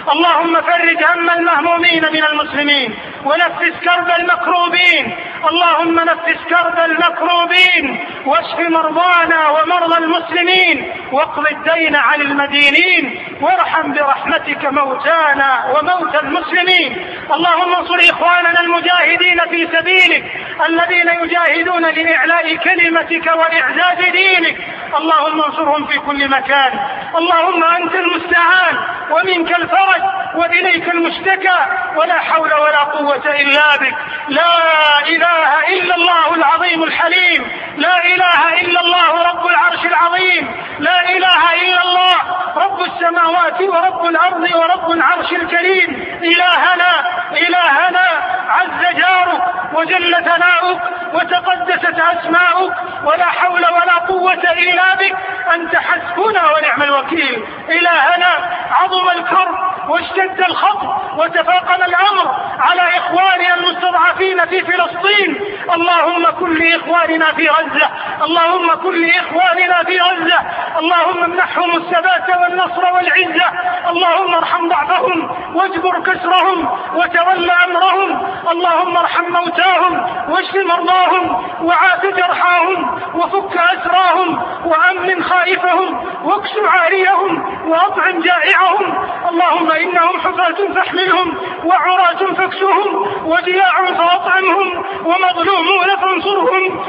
اللهم فرج هم المهمومين من المسلمين ونفس كرب المكروبين. اللهم نفس كرب المكروبين واشف مرضانا ومرضى المسلمين واقض الدين عن المدينين وارحم برحمتك موتانا وموتى المسلمين. اللهم انصر إخواننا المجاهدين في سبيلك الذين يجاهدون لإعلاء كلمتك وإعزاز دينك. اللهم انصرهم في كل مكان. اللهم أنت المستعان ومنك الفرج وإليك المشتكى ولا حول ولا قوة إلا بك. لا إله إلا الله العظيم الحليم، لا إله إلا الله رب العرش العظيم، لا إله إلا الله رب السماوات ورب الأرض ورب العرش الكريم. إلهنا عز جارك وجل ثناؤك وتقدست أسماؤك ولا حول ولا قوة إلا بك. أنت حسبنا ونعم الوكيل. إلهنا عظم الكرب واشتد الخطر وتفاقم الأمر على إخواننا المستضعفين في فلسطين. اللهم كن لإخواننا في غزة، اللهم كن لإخواننا في غزة، اللهم امنحهم الثبات والنصر والعزة. اللهم ارحم ضعفهم واجبر كسرهم وتول أمرهم. اللهم ارحم موتاهم واشف مرضاهم وعاف جرحاهم وفك أسراهم وأمن خائفهم واكس عاريهم وأطعم جائعهم. اللهم إنهم حفاة فاحملهم وعراة فاكسهم وجياع فاطعمهم ومظلومون فانصرهم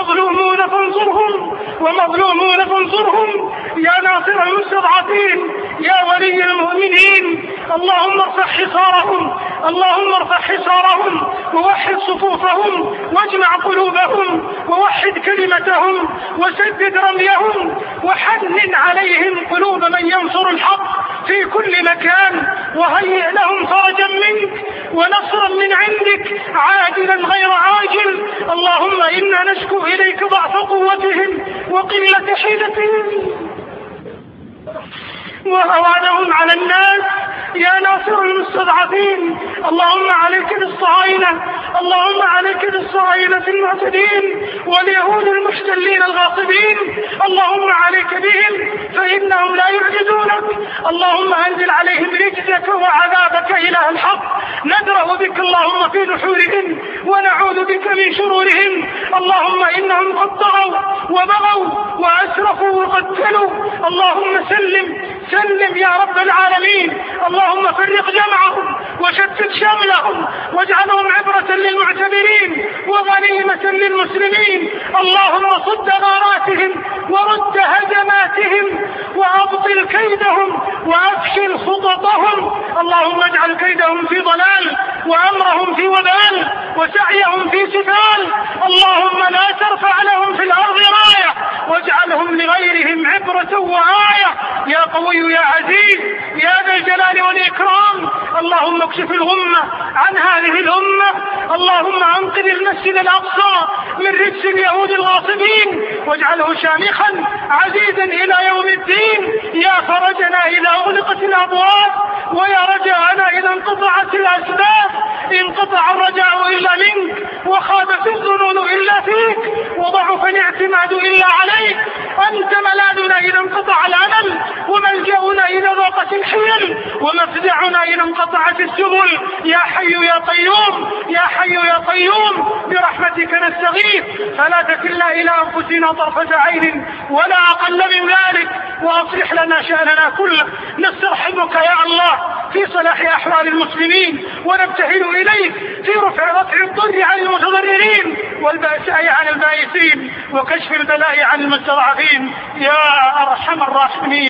ومظلومون فانصرهم يا ناصر المستضعفين يا ولي المؤمنين. اللهم ارفع حصارهم ووحد صفوفهم واجمع قلوبهم ووحد كلمتهم وسدد رميهم وحنن عليهم قلوب من ينصر الحق في كل مكان وهيئ لهم فرجا منك ونصرا من عندك عاجلا غير عاجل. اللهم إنا نشكو إليك ضعف قوتهم وقلة حيلتهم وهوانهم على الناس يا ناصر المستضعفين. اللهم عليك بالصهاينة المعتدين واليهود المحتلين الغاصبين. اللهم عليك بهم فإنهم لا يعجزونك. اللهم أنزل عليهم رجزك وعذابك إله الحق. ندرأ بك اللهم في نحورهم ونعوذ بك من شرورهم. اللهم إنهم قد طغوا وبغوا وأسرفوا وقتلوا. اللهم سلم يا رب العالمين. اللهم فرق جمعهم وشتت شملهم واجعلهم عبرة للمعتبرين وغنيمة للمسلمين. اللهم صد غاراتهم ورد هجماتهم وأبطل كيدهم وأفشل خططهم. اللهم اجعل كيدهم في ضلال وأمرهم في وبال وسعيهم في سفال. اللهم لا ترفع لهم في الأرض راية واجعلهم لغيرهم عبرة وآية يا قوي يا عزيز يا ذا الجلال والإكرام. اللهم اكشف الغمة عن هذه الأمة. اللهم انقذ المسجد الأقصى من رجس اليهود الغاصبين واجعله شامخا عزيزا إلى يوم الدين. يا فرجنا إذا أغلقت الأبواب ويا رجاءنا إذا انقطعت الأسباب. انقطع الرجاء إلا منك وخابت الظنون إلا فيك وضعف الاعتماد إلا عليك. أنت ملاذنا إذا انقطع الأمل وملجأنا إذا ضاقت الحيل ومفزعنا إذا انقطعت السبل. يا حي يا قيوم يا حي يا قيوم برحمتك نستغيث فلا تكلنا إلى أنفسنا طرفة عين ولا أقل من ذلك وأصلح لنا شأننا كله. نسترحمك يا الله في صلاح أحوال المسلمين ونبتهل إليك في رفع الضر عن المتضررين والبأساء عن البائسين وكشف البلاء عن المستضعفين يا أرحم الراحمين.